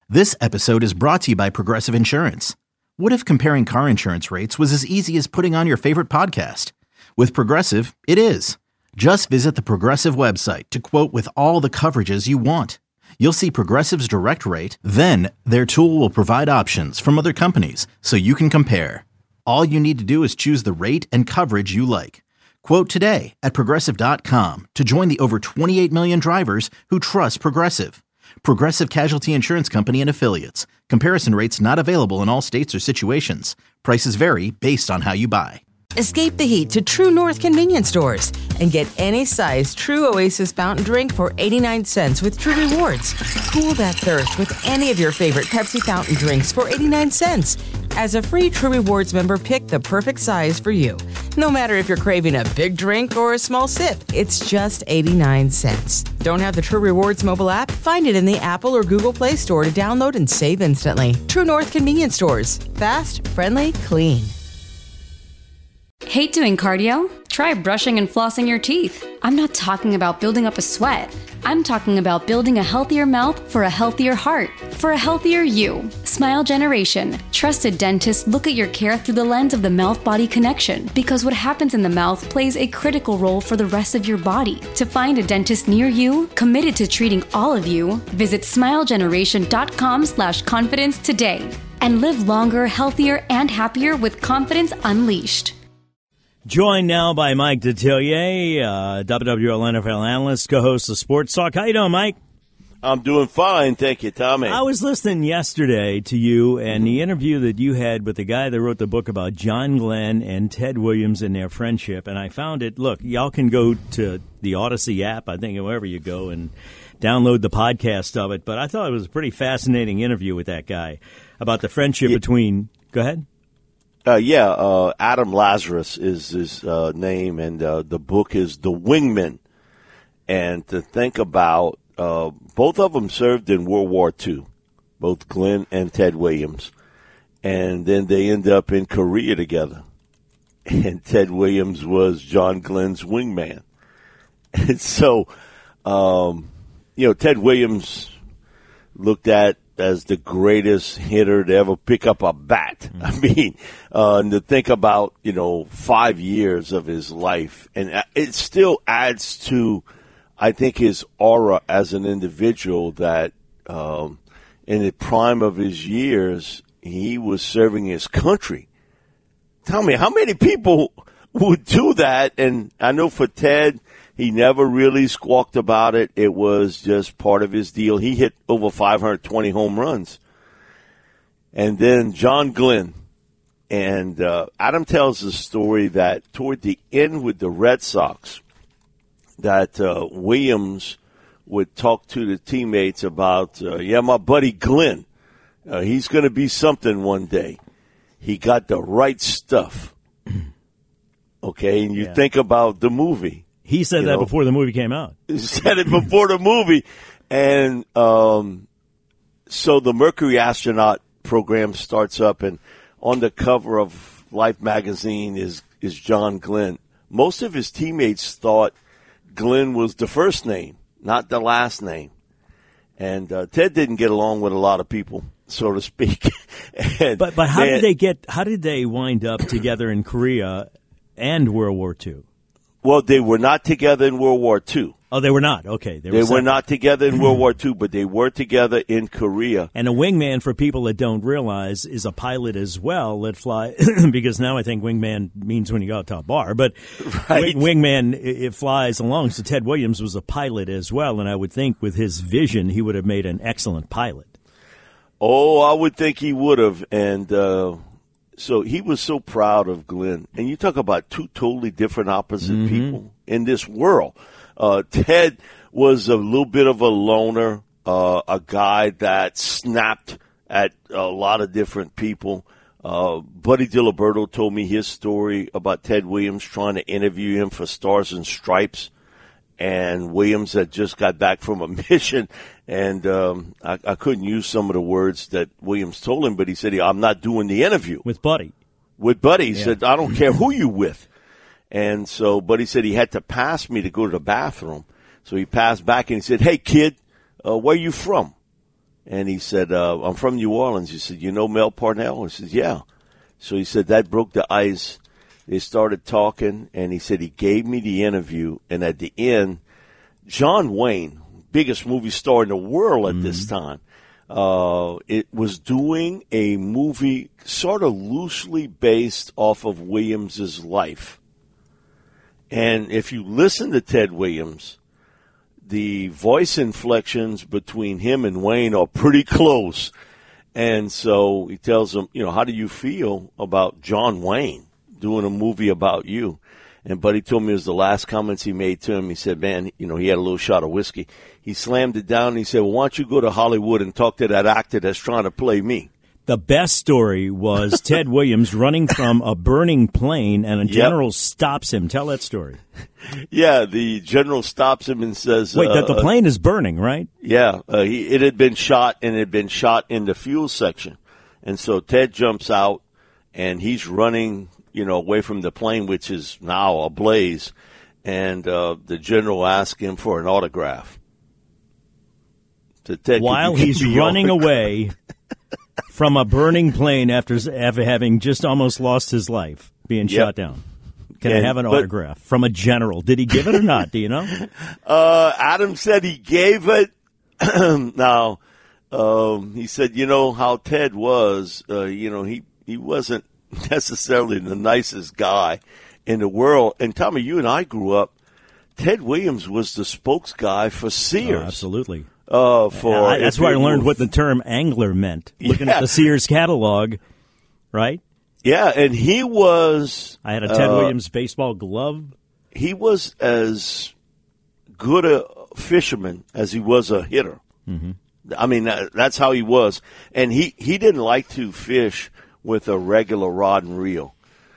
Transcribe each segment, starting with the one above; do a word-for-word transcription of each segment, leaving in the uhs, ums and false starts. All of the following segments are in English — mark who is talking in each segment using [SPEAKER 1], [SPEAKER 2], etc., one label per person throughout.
[SPEAKER 1] This episode is brought to you by Progressive Insurance. What if comparing car insurance rates was as easy as putting on your favorite podcast? With Progressive, it is. Just visit the Progressive website to quote with all the coverages you want. You'll see Progressive's direct rate, then their tool will provide options from other companies so you can compare. All you need to do is choose the rate and coverage you like. Quote today at Progressive dot com to join the over twenty-eight million drivers who trust Progressive. Progressive Casualty Insurance Company and Affiliates. Comparison rates not available in all states or situations. Prices vary based on how you buy.
[SPEAKER 2] Escape the heat to True North convenience stores and get any size True Oasis fountain drink for eighty-nine cents with True Rewards. Cool that thirst with any of your favorite Pepsi fountain drinks for eighty-nine cents. As a free True Rewards member, pick the perfect size for you. No matter if you're craving a big drink or a small sip, it's just eighty-nine cents. Don't have the True Rewards mobile app? Find it in the Apple or Google Play Store to download and save instantly. True North convenience stores. Fast, friendly, clean.
[SPEAKER 3] Hate doing cardio? Try brushing and flossing your teeth. I'm not talking about building up a sweat. I'm talking about building a healthier mouth for a healthier heart, for a healthier you. Smile Generation. Trusted dentists look at your care through the lens of the mouth-body connection because what happens in the mouth plays a critical role for the rest of your body. To find a dentist near you, committed to treating all of you, visit smilegeneration.com slash confidence today and live longer, healthier, and happier with confidence unleashed.
[SPEAKER 4] Joined now by Mike Detillier, uh, W W L N F L analyst, co-host of Sports Talk. How you doing, Mike?
[SPEAKER 5] I'm doing fine, thank you, Tommy.
[SPEAKER 4] I was listening yesterday to you and the interview that you had with the guy that wrote the book about John Glenn and Ted Williams and their friendship, and I found it, look, y'all can go to the Odyssey app, I think, wherever you go, and download the podcast of it, but I thought it was a pretty fascinating interview with that guy about the friendship yeah. between, go ahead.
[SPEAKER 5] Uh, yeah, uh, Adam Lazarus is his uh, name, and uh, the book is The Wingmen. And to think about, uh, both of them served in World War Two, both Glenn and Ted Williams. And then they end up in Korea together. And Ted Williams was John Glenn's wingman. And so, um, you know, Ted Williams looked at as the greatest hitter to ever pick up a bat. Mm-hmm. I mean, uh, and to think about, you know, five years of his life. And it still adds to, I think, his aura as an individual that um, in the prime of his years, he was serving his country. Tell me, how many people would do that? And I know for Ted, he never really squawked about it. It was just part of his deal. He hit over five hundred twenty home runs. And then John Glenn. And uh, Adam tells the story that toward the end with the Red Sox, that uh, Williams would talk to the teammates about, uh, yeah, my buddy Glenn, uh, he's going to be something one day. He got the right stuff. Okay, and you yeah. think about the movie.
[SPEAKER 4] He said that know, before the movie came out.
[SPEAKER 5] He said it before the movie. And um, so the Mercury astronaut program starts up, and on the cover of Life magazine is, is John Glenn. Most of his teammates thought Glenn was the first name, not the last name. And uh, Ted didn't get along with a lot of people, so to speak. and,
[SPEAKER 4] but but how and, did they get? How did they wind up together in Korea and World War Two?
[SPEAKER 5] Well, they were not together in World War Two.
[SPEAKER 4] Oh, they were not? Okay.
[SPEAKER 5] They, were, they were not together in World War Two, but they were together in Korea.
[SPEAKER 4] And a wingman, for people that don't realize, is a pilot as well that fly, because now I think wingman means when you go out to a bar, but
[SPEAKER 5] right.
[SPEAKER 4] wingman, it flies along. So Ted Williams was a pilot as well, and I would think with his vision, he would have made an excellent pilot.
[SPEAKER 5] Oh, I would think he would have, and uh, so he was so proud of Glenn. And you talk about two totally different opposite mm-hmm. people in this world. Uh, Ted was a little bit of a loner, uh, a guy that snapped at a lot of different people. Uh, Buddy Diliberto told me his story about Ted Williams trying to interview him for Stars and Stripes. And Williams had just got back from a mission, and um, I, I couldn't use some of the words that Williams told him, but he said, I'm not doing the interview.
[SPEAKER 4] With Buddy.
[SPEAKER 5] With Buddy. He yeah. said, I don't care who you with. And so, Buddy said he had to pass me to go to the bathroom. So he passed back and he said, hey, kid, uh, where you from? And he said, uh, I'm from New Orleans. He said, you know Mel Parnell? I said, yeah. So he said, that broke the ice. They started talking, and he said he gave me the interview. And at the end, John Wayne, biggest movie star in the world at mm-hmm. this time, uh, it was doing a movie sort of loosely based off of Williams's life. And if you listen to Ted Williams, the voice inflections between him and Wayne are pretty close. And so he tells him, you know, how do you feel about John Wayne doing a movie about you? And Buddy told me it was the last comments he made to him. He said, man, you know, he had a little shot of whiskey. He slammed it down and he said, well, why don't you go to Hollywood and talk to that actor that's trying to play me?
[SPEAKER 4] The best story was Ted Williams running from a burning plane, and a general yep. stops him. Tell that story.
[SPEAKER 5] Yeah, the general stops him and says...
[SPEAKER 4] Wait,
[SPEAKER 5] uh,
[SPEAKER 4] that the plane is burning, right?
[SPEAKER 5] Yeah, uh, he, it had been shot, and it had been shot in the fuel section. And so Ted jumps out, and he's running, you know, away from the plane, which is now ablaze. And uh, the general asks him for an autograph. So Ted,
[SPEAKER 4] While he's running away... from a burning plane after after having just almost lost his life, being yep. shot down. Can and, I have an but, autograph from a general? Did he give it or not? Do you know?
[SPEAKER 5] Uh, Adam said he gave it. Now, um, he said, you know, how Ted was, uh, you know, he, he wasn't necessarily the nicest guy in the world. And Tommy, you and I grew up, Ted Williams was the spokes guy for Sears.
[SPEAKER 4] Oh, absolutely.
[SPEAKER 5] Uh, for
[SPEAKER 4] I, that's where I learned what the term angler meant. Looking
[SPEAKER 5] yeah.
[SPEAKER 4] at the Sears catalog, right?
[SPEAKER 5] Yeah, and he was...
[SPEAKER 4] I had a Ted uh, Williams baseball glove.
[SPEAKER 5] He was as good a fisherman as he was a hitter.
[SPEAKER 4] Mm-hmm.
[SPEAKER 5] I mean, that, that's how he was. And he, he didn't like to fish with a regular rod and reel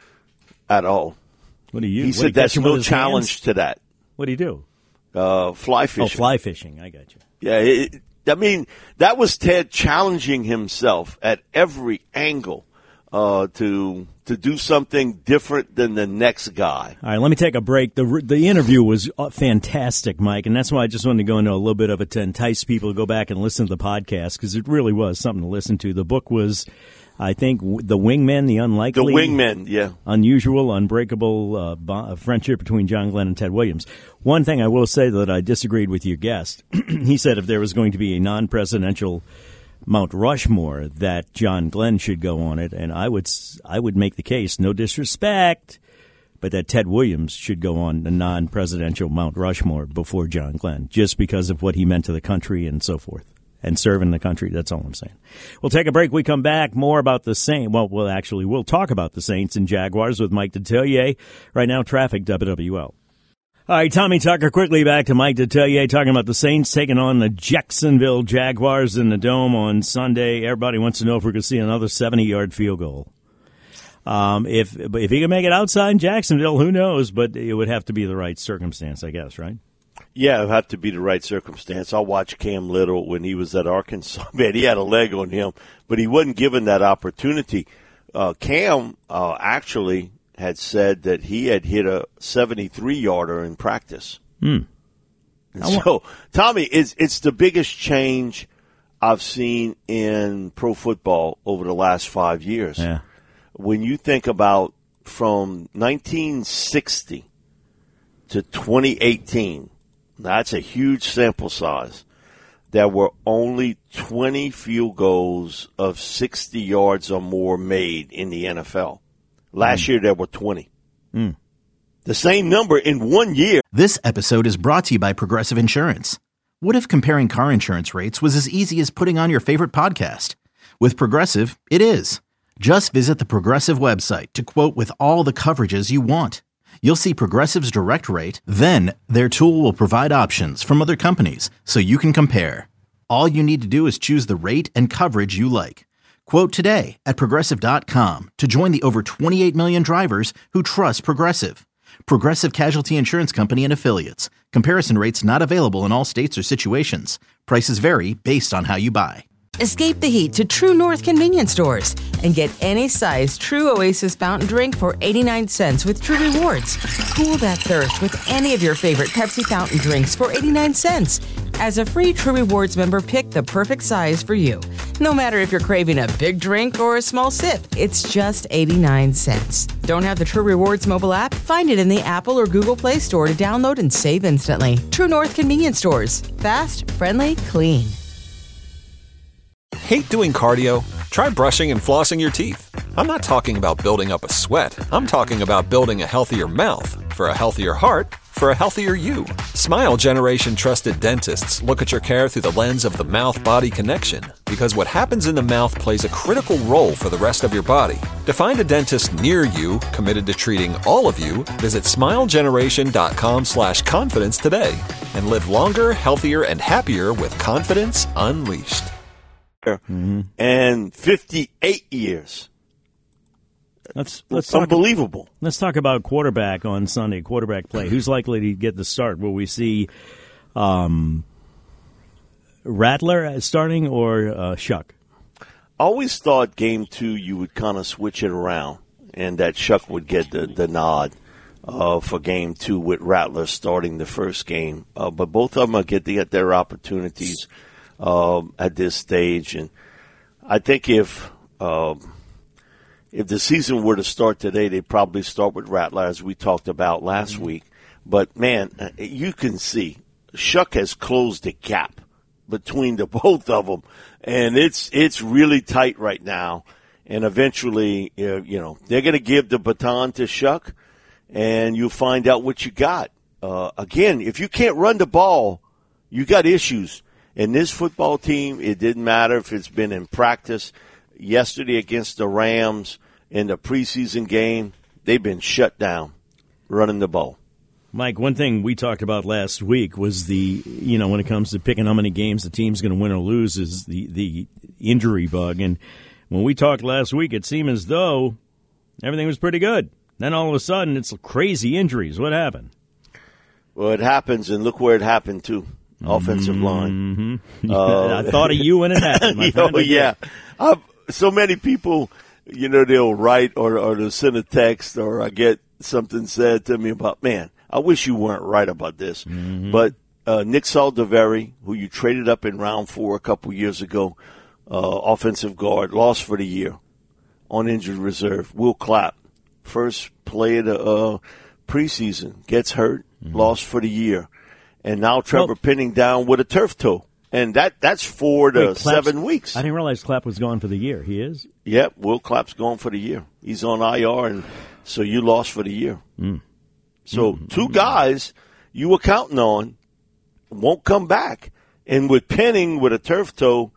[SPEAKER 5] at all.
[SPEAKER 4] What do you?
[SPEAKER 5] He said that's no challenge
[SPEAKER 4] hands?
[SPEAKER 5] to that.
[SPEAKER 4] What do you do?
[SPEAKER 5] Uh, fly fishing.
[SPEAKER 4] Oh, fly fishing. I got you.
[SPEAKER 5] Yeah, it, I mean, that was Ted challenging himself at every angle uh, to to do something different than the next guy.
[SPEAKER 4] All right, let me take a break. The the interview was fantastic, Mike, and that's why I just wanted to go into a little bit of it to entice people to go back and listen to the podcast, because it really was something to listen to. The book was, I think, The Wingmen, The Unlikely.
[SPEAKER 5] The Wingmen, yeah.
[SPEAKER 4] Unusual, unbreakable uh, bond, friendship between John Glenn and Ted Williams. One thing I will say that I disagreed with your guest. He said if there was going to be a non-presidential Mount Rushmore, that John Glenn should go on it, and I would I would make the case, no disrespect, but that Ted Williams should go on the non-presidential Mount Rushmore before John Glenn, just because of what he meant to the country and so forth. And serving the country. That's all I'm saying. We'll take a break. We come back. More about the Saints. Well, we'll actually, we'll talk about the Saints and Jaguars with Mike Detillier. Right now, traffic, W W L. All right, Tommy Tucker, quickly back to Mike Detillier talking about the Saints taking on the Jacksonville Jaguars in the Dome on Sunday. Everybody wants to know if we're going to see another seventy-yard field goal. Um, if if he can make it outside Jacksonville, who knows? But it would have to be the right circumstance, I guess, right?
[SPEAKER 5] Yeah, it would have to be the right circumstance. I watched Cam Little when he was at Arkansas. Man, he had a leg on him, but he wasn't given that opportunity. Uh, Cam uh, actually had said that he had hit a seventy-three-yarder in practice.
[SPEAKER 4] Hmm.
[SPEAKER 5] And so, Tommy, it's, it's the biggest change I've seen in pro football over the last five years.
[SPEAKER 4] Yeah.
[SPEAKER 5] When you think about from nineteen sixty to twenty eighteen, that's a huge sample size. There were only twenty field goals of sixty yards or more made in the N F L. Last mm. year, there were twenty.
[SPEAKER 4] Mm.
[SPEAKER 5] The same number in one year.
[SPEAKER 1] This episode is brought to you by Progressive Insurance. What if comparing car insurance rates was as easy as putting on your favorite podcast? With Progressive, it is. Just visit the Progressive website to quote with all the coverages you want. You'll see Progressive's direct rate, then their tool will provide options from other companies so you can compare. All you need to do is choose the rate and coverage you like. Quote today at Progressive dot com to join the over twenty-eight million drivers who trust Progressive. Progressive Casualty Insurance Company and Affiliates. Comparison rates not available in all states or situations. Prices vary based on how you buy.
[SPEAKER 2] Escape the heat to True North convenience stores and get any size True Oasis fountain drink for eighty-nine cents with True Rewards. Cool that thirst with any of your favorite Pepsi fountain drinks for eighty-nine cents. As a free True Rewards member, pick the perfect size for you. No matter if you're craving a big drink or a small sip, it's just eighty-nine cents. Don't have the True Rewards mobile app? Find it in the Apple or Google Play Store to download and save instantly. True North Convenience Stores. Fast, friendly, clean.
[SPEAKER 6] Hate doing cardio? Try brushing and flossing your teeth. I'm not talking about building up a sweat. I'm talking about building a healthier mouth for a healthier heart for a healthier you. Smile Generation trusted dentists look at your care through the lens of the mouth-body connection, because what happens in the mouth plays a critical role for the rest of your body. To find a dentist near you committed to treating all of you, visit smilegeneration.com slash confidence today and live longer, healthier, and happier with confidence unleashed.
[SPEAKER 5] Mm-hmm. And fifty-eight years.
[SPEAKER 4] Let's let's
[SPEAKER 5] talk,
[SPEAKER 4] unbelievable. Let's talk about quarterback on Sunday. Quarterback play. Who's likely to get the start? Will we see um, Rattler starting or uh, Shuck?
[SPEAKER 5] I always thought game two you would kind of switch it around, and that Shuck would get the the nod uh, for game two with Rattler starting the first game. Uh, but both of them are get to get their opportunities um, at this stage, and I think if. Um, If the season were to start today, they'd probably start with Rattler, as we talked about last mm-hmm. week. But, man, you can see Shuck has closed the gap between the both of them, and it's it's really tight right now. And eventually, uh, you know, they're going to give the baton to Shuck, and you'll find out what you got. Uh, again, if you can't run the ball, you got issues. And this football team, it didn't matter if it's been in practice. Yesterday against the Rams in the preseason game, they've been shut down running the ball.
[SPEAKER 4] Mike, one thing we talked about last week was the, you know, when it comes to picking how many games the team's going to win or lose is the, the injury bug. And when we talked last week, it seemed as though everything was pretty good. Then all of a sudden, it's crazy injuries. What happened?
[SPEAKER 5] Well, it happens, and look where it happened, too. Offensive line.
[SPEAKER 4] Mm-hmm. Uh, I thought of you when it happened, my friend.
[SPEAKER 5] Oh, yeah. I've, So many people, you know, they'll write or, or they'll send a text or I get something said to me about, man, I wish you weren't right about this. Mm-hmm. But uh, Nick Saldiveri, who you traded up in round four a couple years ago, uh, offensive guard, lost for the year on injured reserve. Will Clapp, first play of the uh, preseason, gets hurt, mm-hmm. lost for the year. And now Trevor well, Penning down with a turf toe. And that that's four to Wait, seven weeks.
[SPEAKER 4] I didn't realize Clapp was gone for the year. He is?
[SPEAKER 5] Yep, Will Clapp's gone for the year. He's on I R, and so you lost for the year. Mm. So mm-hmm. two guys you were counting on won't come back. And with Penning with a turf toe,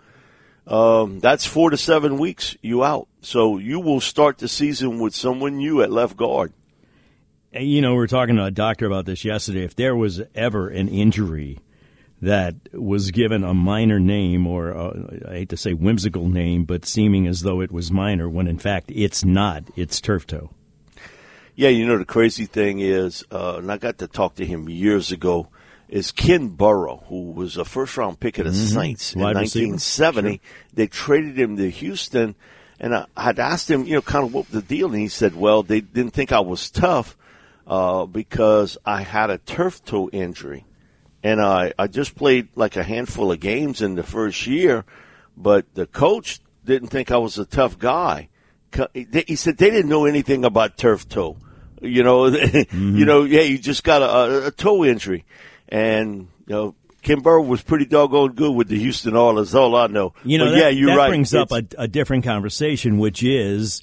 [SPEAKER 5] um, that's four to seven weeks you out. So you will start the season with someone new at left guard.
[SPEAKER 4] You know, we were talking to a doctor about this yesterday. If there was ever an injury that was given a minor name, or a, I hate to say whimsical name, but seeming as though it was minor, when in fact it's not. It's turf toe.
[SPEAKER 5] Yeah, you know, the crazy thing is, uh, and I got to talk to him years ago, is Ken Burrow, who was a first-round pick of the mm-hmm. Saints in Wide nineteen seventy. Sure. They traded him to Houston, and I had asked him, you know, kind of what the deal, and he said, well, they didn't think I was tough uh, because I had a turf toe injury. And I, I just played like a handful of games in the first year, but the coach didn't think I was a tough guy. He said they didn't know anything about turf toe. You know, mm-hmm. you know, yeah, you just got a, a toe injury. And, you know, Kim Burrow was pretty doggone good with the Houston Oilers, all I know.
[SPEAKER 4] You know,
[SPEAKER 5] but
[SPEAKER 4] that,
[SPEAKER 5] yeah, you're
[SPEAKER 4] that
[SPEAKER 5] right.
[SPEAKER 4] brings it's, up a, a different conversation, which is,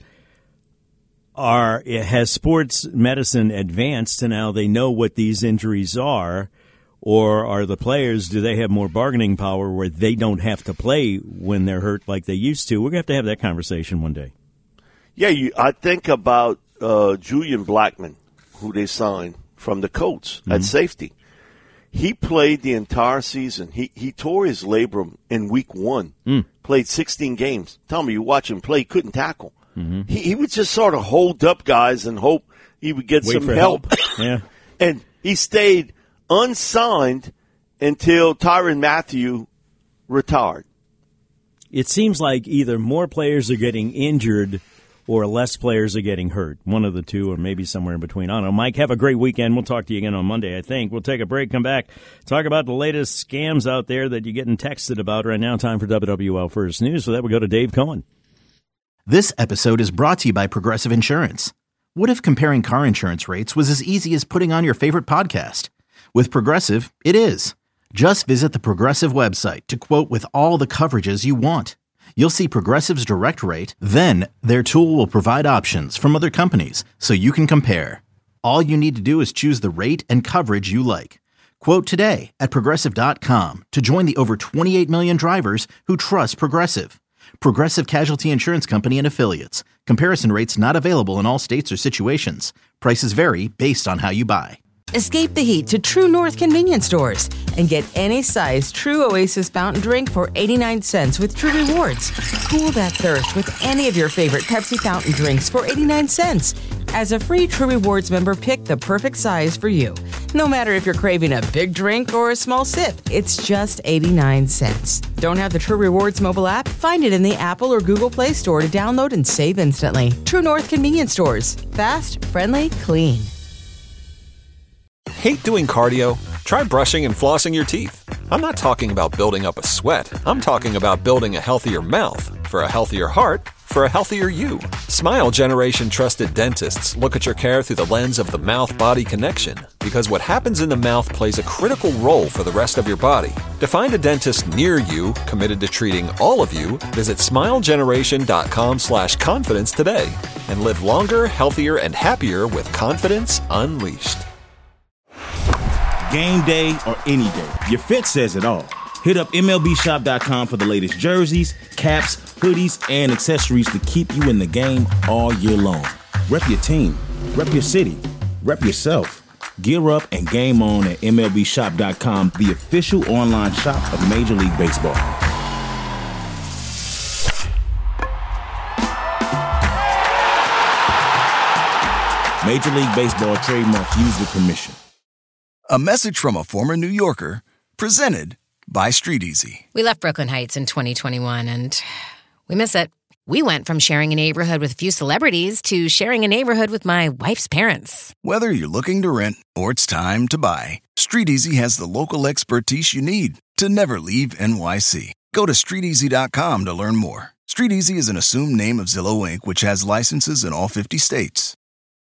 [SPEAKER 4] are has sports medicine advanced to now they know what these injuries are? Or are the players, do they have more bargaining power where they don't have to play when they're hurt like they used to? We're going to have to have that conversation one day.
[SPEAKER 5] Yeah, you, I think about uh, Julian Blackmon, who they signed from the Colts mm-hmm. at safety. He played the entire season. He he tore his labrum in week one, mm. played sixteen games. Tell me, you watch him play, he couldn't tackle. Mm-hmm. He, he would just sort of hold up guys and hope he would get
[SPEAKER 4] Wait
[SPEAKER 5] some
[SPEAKER 4] for
[SPEAKER 5] help.
[SPEAKER 4] help. Yeah.
[SPEAKER 5] And he stayed unsigned until Tyrann Mathieu retired.
[SPEAKER 4] It seems like either more players are getting injured or less players are getting hurt. One of the two, or maybe somewhere in between. I don't know. Mike, have a great weekend. We'll talk to you again on Monday, I think. We'll take a break, come back, talk about the latest scams out there that you're getting texted about right now. Time for W W L First News. So that we go to Dave Cohen.
[SPEAKER 1] This episode is brought to you by Progressive Insurance. What if comparing car insurance rates was as easy as putting on your favorite podcast? With Progressive, it is. Just visit the Progressive website to quote with all the coverages you want. You'll see Progressive's direct rate, then their tool will provide options from other companies so you can compare. All you need to do is choose the rate and coverage you like. Quote today at Progressive dot com to join the over twenty-eight million drivers who trust Progressive. Progressive Casualty Insurance Company and Affiliates. Comparison rates not available in all states or situations. Prices vary based on how you buy.
[SPEAKER 2] Escape the heat to True North convenience stores and get any size True Oasis fountain drink for eighty-nine cents with True Rewards. Cool that thirst with any of your favorite Pepsi fountain drinks for eighty-nine cents. As a free True Rewards member, pick the perfect size for you. No matter if you're craving a big drink or a small sip, it's just eighty-nine cents. Don't have the True Rewards mobile app? Find it in the Apple or Google Play Store to download and save instantly. True North convenience stores. Fast, friendly, clean.
[SPEAKER 6] Hate doing cardio? Try brushing and flossing your teeth. I'm not talking about building up a sweat. I'm talking about building a healthier mouth for a healthier heart for a healthier you. Smile Generation trusted dentists look at your care through the lens of the mouth-body connection, because what happens in the mouth plays a critical role for the rest of your body. To find a dentist near you committed to treating all of you, visit smilegeneration.com slash confidence today and live longer, healthier, and happier with confidence unleashed.
[SPEAKER 7] Game day or any day, your fit says it all. Hit up M L B shop dot com for the latest jerseys, caps, hoodies, and accessories to keep you in the game all year long. Rep your team, rep your city, rep yourself. Gear up and game on at M L B shop dot com, the official online shop of Major League Baseball. Major League Baseball trademarks used with permission.
[SPEAKER 8] A message from a former New Yorker, presented by Street Easy.
[SPEAKER 9] We left Brooklyn Heights in twenty twenty-one, and we miss it. We went from sharing a neighborhood with a few celebrities to sharing a neighborhood with my wife's parents.
[SPEAKER 8] Whether you're looking to rent or it's time to buy, Street Easy has the local expertise you need to never leave N Y C. Go to street easy dot com to learn more. Street Easy is an assumed name of Zillow Incorporated, which has licenses in all fifty states.